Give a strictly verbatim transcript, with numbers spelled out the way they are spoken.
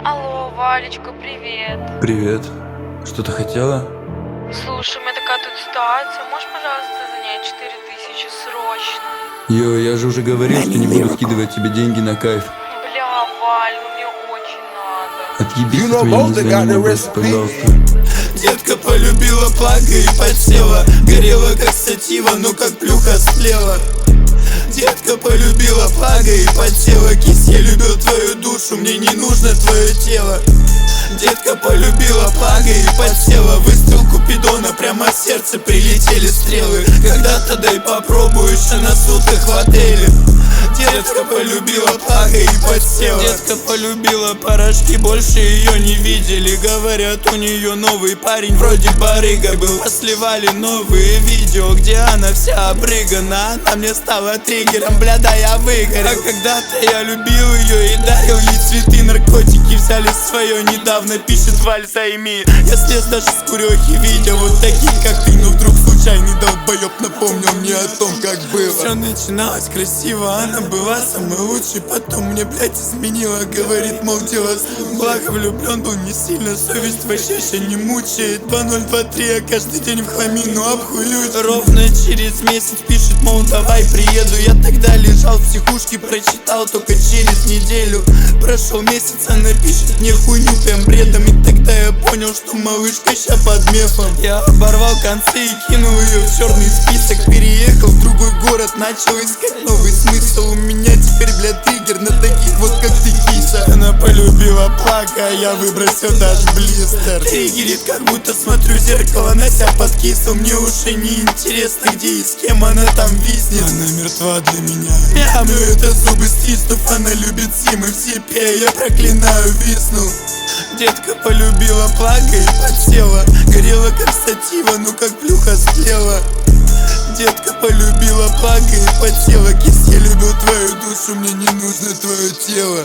Алло, Валечка, привет. Привет. Что ты хотела? Слушай, у меня такая тут ситуация. Можешь, пожалуйста, занять четыре тысячи срочно? Йо, я же уже говорил, что не буду скидывать тебе деньги на кайф. Бля, Валь, ну мне очень надо. Отъебись от меня, не звони мне больше, пожалуйста. Детка полюбила плага и подсела. Горела как сатива, но как плюха слева. Детка полюбила плага и подсела. Кис, я любил твою душу, мне не нужно твое тело. Детка полюбила плага и подсела. Выстрел Купидона, прямо в сердце прилетели стрелы. Когда-то дай попробуешь, а на суток в отеле. Детка полюбила плага и подсела. Детка полюбила порошки, больше ее не видели. Говорят, у нее новый парень, вроде барыга был. Посливали новые видео, где она вся обрыгана. Она мне стала триггером, бля, да я выгорел. А когда-то я любил ее и дарил ей цветы. Наркотики взяли свое недавно, пишет Валь, займи. Я слез даже с курехи, видя вот таких, как ты. Но вдруг случайный долбоеб напомнил мне о том, как было. Все начиналось красиво, она была самой лучшей. Потом мне, блядь, изменила. Говорит, мол, дело слух. Благо влюблен был не сильно, совесть вообще еще не мучает. Два ноль два три, я каждый день в хламину обхуюсь. Ровно через месяц пишет, мол, давай приеду. Я тогда лежал в психушке, прочитал только через неделю. Прошел месяц, она пишет мне хуйню прям бредом. И тогда я понял, что малышка ща под мефом. Я оборвал концы и кинул ее в черный список. Переехал в другой город, начал искать новый смысл. У меня теперь, блядь, триггер на таких вот, как ты, киса. Она полюбила плака, а я выбросил даже блистер. Триггерит, как будто смотрю в зеркало, на себя подкисал. Мне уже не интересно, где и с кем она там виснет. Она мертва для меня. Мямлю это зубы стиснув, она любит зимы в себе. Я проклинаю весну. Детка полюбила плага и подсела. Горела как сатива, ну как плюха слева. Детка полюбила плага и подсела. Кис, я любил твою душу, мне не нужно твое тело.